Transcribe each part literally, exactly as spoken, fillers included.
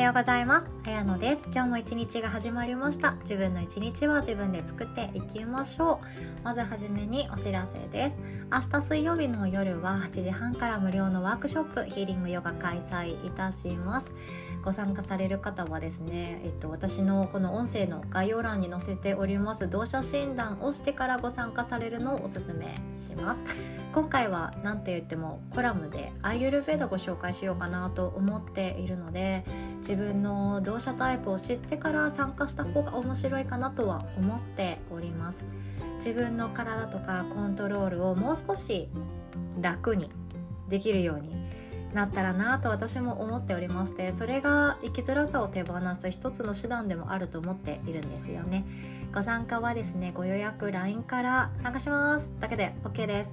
ようございます。あやのです。今日も一日が始まりました。自分の一日は自分で作っていきましょう。まずはじめにお知らせです。明日水曜日の夜ははちじはんから無料のワークショップヒーリングヨガ開催いたします。ご参加される方はですね、えっと、私のこの音声の概要欄に載せております同社診断をしてからご参加されるのをおすすめします。今回はなんて言ってもコラムでアーユルヴェーダご紹介しようかなと思っているので、自分の同社タイプを知ってから参加した方が面白いかなとは思っております。自分の体とかコントロールをもう少し楽にできるようになったらなと私も思っておりまして、それが生きづらさを手放す一つの手段でもあると思っているんですよね。ご参加はですね、ご予約 ライン から参加しますだけで OK です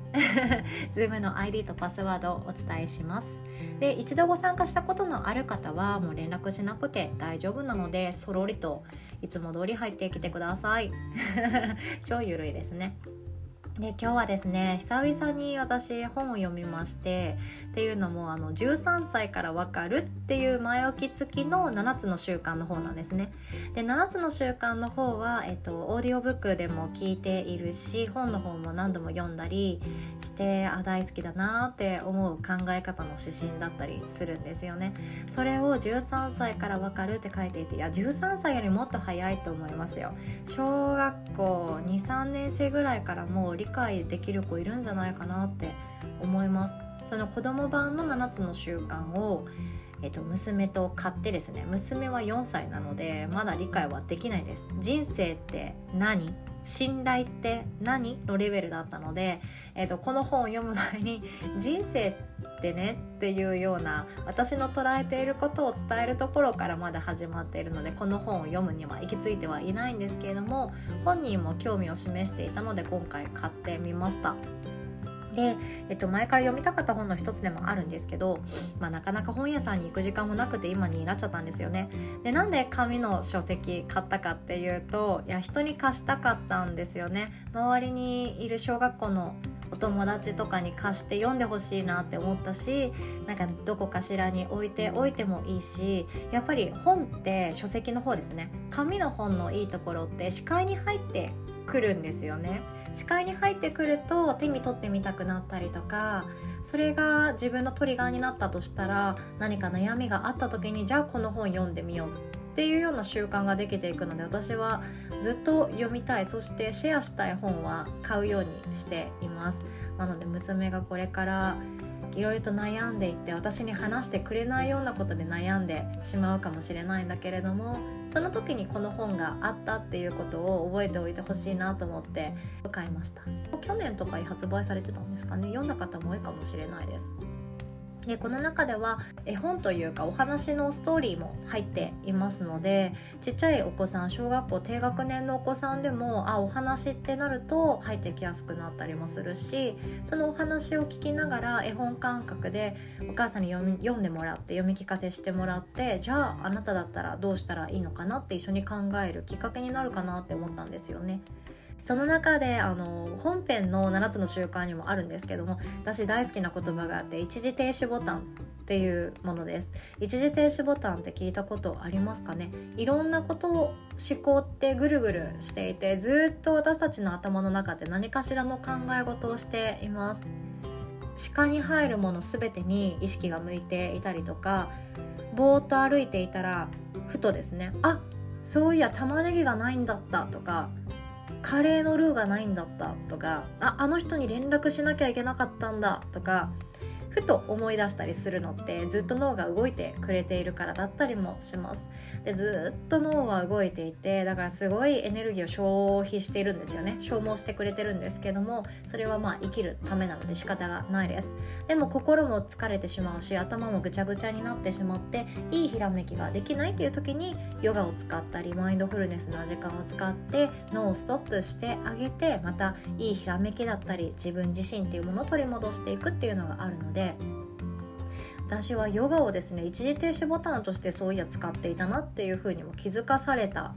Zoom の アイディー とパスワードをお伝えします。で、一度ご参加したことのある方はもう連絡しなくて大丈夫なので、そろりといつも通り入ってきてください超ゆるいですね。で、今日はですね、久々に私本を読みまして、っていうのもあのじゅうさんさいからわかるっていう前置き付きのななつの習慣の方なんですね。で、ななつの習慣の方は、えっと、オーディオブックでも聞いているし、本の方も何度も読んだりしてあ大好きだなって思う考え方の指針だったりするんですよね。それをじゅうさんさいからわかるって書いていて、いやじゅうさんさいよりもっと早いと思いますよ。小学校に、さんねん生ぐらいからもう理解できる子いるんじゃないかなって思います。その子供版のななつの習慣を、えっと、娘と買ってですね、娘はよんさいなのでまだ理解はできないです。人生って何？信頼って何？のレベルだったので、えっと、この本を読む前に人生ってねっていうような私の捉えていることを伝えるところからまだ始まっているので、この本を読むには行き着いてはいないんですけれども、本人も興味を示していたので今回買ってみました。で、えっと、前から読みたかった本の一つでもあるんですけど、まあ、なかなか本屋さんに行く時間もなくて今になっちゃったんですよね。で、なんで紙の書籍買ったかっていうと、いや人に貸したかったんですよね。周りにいる小学校のお友達とかに貸して読んでほしいなって思ったし、なんかどこかしらに置いておいてもいいし、やっぱり本って書籍の方ですね、紙の本のいいところって視界に入ってくるんですよね。視界に入ってくると手に取ってみたくなったりとか、それが自分のトリガーになったとしたら、何か悩みがあった時にじゃあこの本読んでみようっていうような習慣ができていくので、私はずっと読みたい、そしてシェアしたい本は買うようにしています。なので娘がこれからいろいろと悩んでいって、私に話してくれないようなことで悩んでしまうかもしれないんだけれども、その時にこの本があったっていうことを覚えておいてほしいなと思って買いました。去年とかに発売されてたんですかね。読んだ方も多いかもしれないです。で、この中では絵本というかお話のストーリーも入っていますので、ちっちゃいお子さん、小学校低学年のお子さんでもあお話ってなると入ってきやすくなったりもするし、そのお話を聞きながら絵本感覚でお母さんに読み、読んでもらって読み聞かせしてもらって、じゃああなただったらどうしたらいいのかなって一緒に考えるきっかけになるかなって思ったんですよね。その中であの本編のななつの習慣にもあるんですけども、私大好きな言葉があって、一時停止ボタンっていうものです。一時停止ボタンって聞いたことありますかね。いろんなことを思考ってぐるぐるしていて、ずっと私たちの頭の中で何かしらの考え事をしています。視界に入るものすべてに意識が向いていたりとか、ぼーっと歩いていたらふとですね、あ、そういや玉ねぎがないんだったとか、カレーのルーがないんだったとか、あ、あの人に連絡しなきゃいけなかったんだとか、ふと思い出したりするのってずっと脳が動いてくれているからだったりもします。で、ずっと脳は動いていて、だからすごいエネルギーを消費しているんですよね。消耗してくれてるんですけども、それはまあ生きるためなので仕方がないです。でも心も疲れてしまうし、頭もぐちゃぐちゃになってしまって、いいひらめきができないっていう時にヨガを使ったりマインドフルネスの時間を使って脳をストップしてあげて、またいいひらめきだったり自分自身っていうものを取り戻していくっていうのがあるので、私はヨガをですね、一時停止ボタンとしてそういや使っていたなっていう風にも気づかされた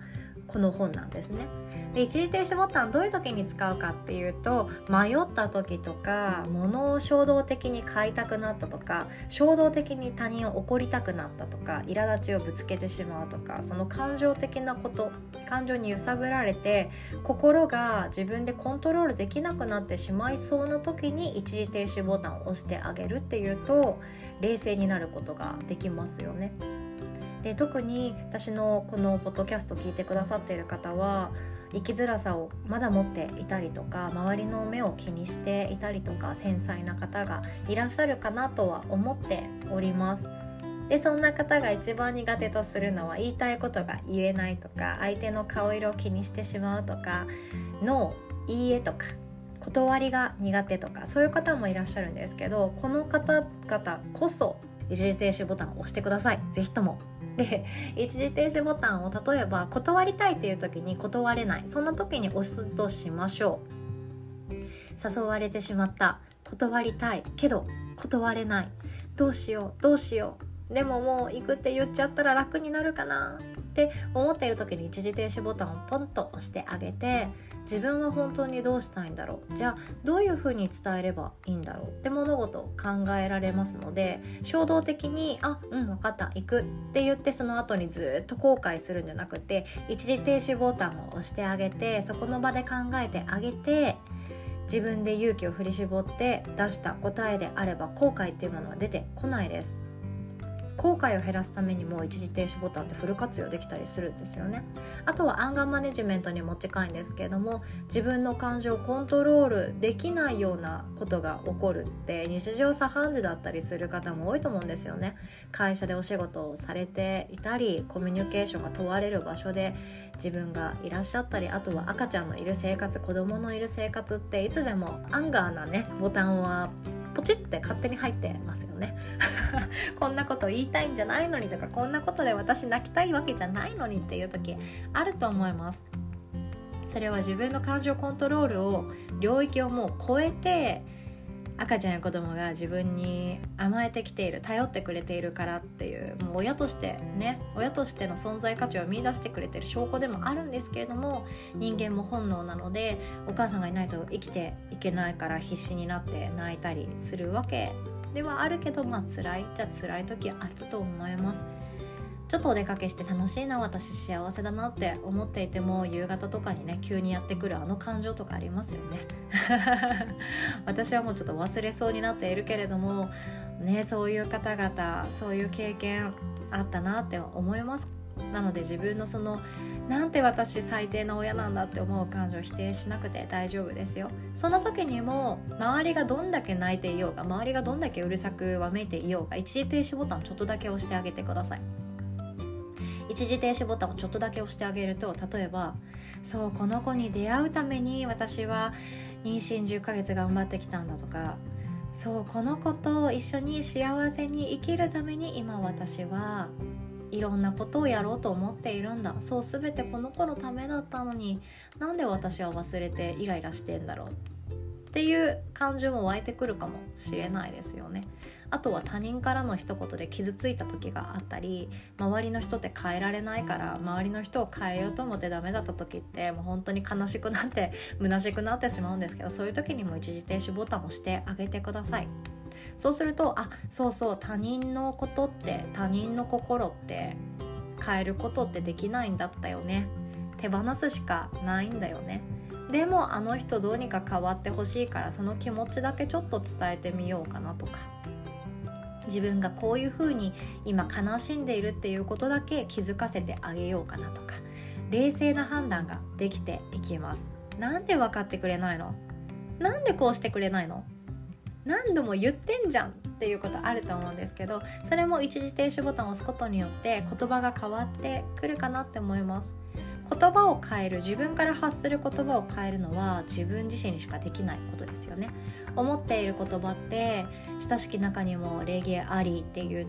この本なんですね。で、一時停止ボタンどういう時に使うかっていうと、迷った時とか、物を衝動的に買いたくなったとか、衝動的に他人を怒りたくなったとか、苛立ちをぶつけてしまうとか、その感情的なこと、感情に揺さぶられて心が自分でコントロールできなくなってしまいそうな時に一時停止ボタンを押してあげるっていうと、冷静になることができますよね。で、特に私のこのポッドキャストを聞いてくださっている方は、生きづらさをまだ持っていたりとか、周りの目を気にしていたりとか、繊細な方がいらっしゃるかなとは思っております。で、そんな方が一番苦手とするのは、言いたいことが言えないとか、相手の顔色を気にしてしまうとか、ノー、いいえとか、断りが苦手とか、そういう方もいらっしゃるんですけど、この方々こそ一時停止ボタンを押してください、ぜひとも。で、一時停止ボタンを例えば断りたいっていう時に断れない、そんな時に押すとしましょう。誘われてしまった、断りたいけど断れない、どうしようどうしよう、でももう行くって言っちゃったら楽になるかなって思っている時に一時停止ボタンをポンと押してあげて、自分は本当にどうしたいんだろう、じゃあどういうふうに伝えればいいんだろうって物事を考えられますので、衝動的にあうん分かった行くって言ってその後にずっと後悔するんじゃなくて、一時停止ボタンを押してあげて、そこの場で考えてあげて、自分で勇気を振り絞って出した答えであれば、後悔っていうものは出てこないです。後悔を減らすためにも一時停止ボタンってフル活用できたりするんですよね。あとはアンガーマネジメントにも近いんですけれども、自分の感情をコントロールできないようなことが起こるって日常茶飯事だったりする方も多いと思うんですよね。会社でお仕事をされていたり、コミュニケーションが問われる場所で自分がいらっしゃったり、あとは赤ちゃんのいる生活、子供のいる生活っていつでもアンガーなねボタンはポチって勝手に入ってますよねこんなこと言いたいんじゃないのにとか、こんなことで私泣きたいわけじゃないのにっていう時あると思います。それは自分の感情コントロールを領域をもう超えて、赤ちゃんや子供が自分に甘えてきている、頼ってくれているからっていう、もう親としてね、親としての存在価値を見出してくれている証拠でもあるんですけれども、人間も本能なので、お母さんがいないと生きていけないから必死になって泣いたりするわけではあるけど、まあ辛いっちゃ辛い時あると思います。ちょっとお出かけして楽しいな、私幸せだなって思っていても、夕方とかにね急にやってくるあの感情とかありますよね私はもうちょっと忘れそうになっているけれどもね、そういう方々、そういう経験あったなって思います。なので自分のそのなんて私最低な親なんだって思う感情を否定しなくて大丈夫ですよ。その時にも周りがどんだけ泣いていようが、周りがどんだけうるさくわめいていようが、一時停止ボタンちょっとだけ押してあげてください。一時停止ボタンをちょっとだけ押してあげると、例えばそうこの子に出会うために私は妊娠じゅっかげつ頑張ってきたんだとか、そうこの子と一緒に幸せに生きるために今私はいろんなことをやろうと思っているんだ、そう全てこの子のためだったのになんで私は忘れてイライラしてんだろうっていう感情も湧いてくるかもしれないですよね。あとは他人からの一言で傷ついた時があったり、周りの人って変えられないから周りの人を変えようと思ってダメだった時ってもう本当に悲しくなって虚しくなってしまうんですけど、そういう時にも一時停止ボタンを押してあげてください。そうすると、あ、そうそう、他人のことって、他人の心って変えることってできないんだったよね、手放すしかないんだよね、でもあの人どうにか変わってほしいからその気持ちだけちょっと伝えてみようかなとか、自分がこういう風に今悲しんでいるっていうことだけ気づかせてあげようかなとか、冷静な判断ができていきます。なんで分かってくれないの？なんでこうしてくれないの？何度も言ってんじゃんっていうことあると思うんですけど、それも一時停止ボタンを押すことによって言葉が変わってくるかなって思います。言葉を変える、自分から発する言葉を変えるのは自分自身にしかできないことですよね。思っている言葉って親しき中にも礼儀ありって言って、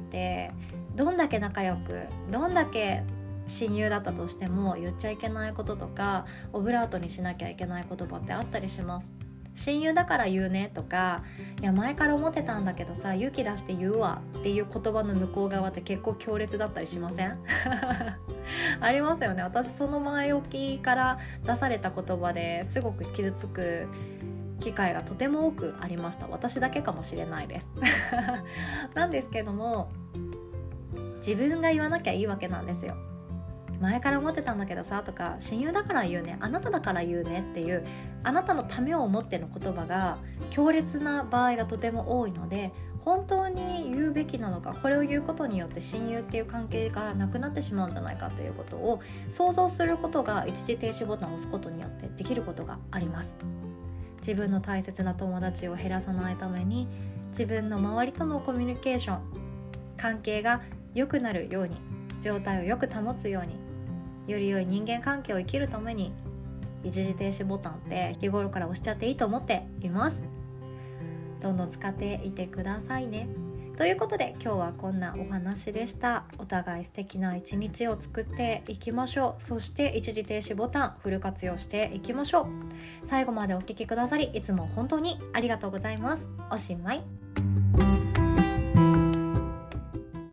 どんだけ仲良く、どんだけ親友だったとしても言っちゃいけないこととかオブラートにしなきゃいけない言葉ってあったりします。 親友だから言うねとか、いや前から思ってたんだけどさ勇気出して言うわっていう言葉の向こう側って結構強烈だったりしません？ありますよね。私その前置きから出された言葉ですごく傷つく機会がとても多くありました。私だけかもしれないですなんですけども、自分が言わなきゃいいわけなんですよ。前から思ってたんだけどさとか、親友だから言うね、あなただから言うねっていうあなたのためを思っての言葉が強烈な場合がとても多いので、本当に言うべきなのか、これを言うことによって親友っていう関係がなくなってしまうんじゃないかということを想像することが一時停止ボタンを押すことによってできることがあります。自分の大切な友達を減らさないために、自分の周りとのコミュニケーション関係が良くなるように、状態をよく保つように、より良い人間関係を生きるために一時停止ボタンって日頃から押しちゃっていいと思っています。どんどん使っていてくださいね。ということで今日はこんなお話でした。お互い素敵な一日を作っていきましょう。そして一時停止ボタンフル活用していきましょう。最後までお聞きくださりいつも本当にありがとうございます。おしまい。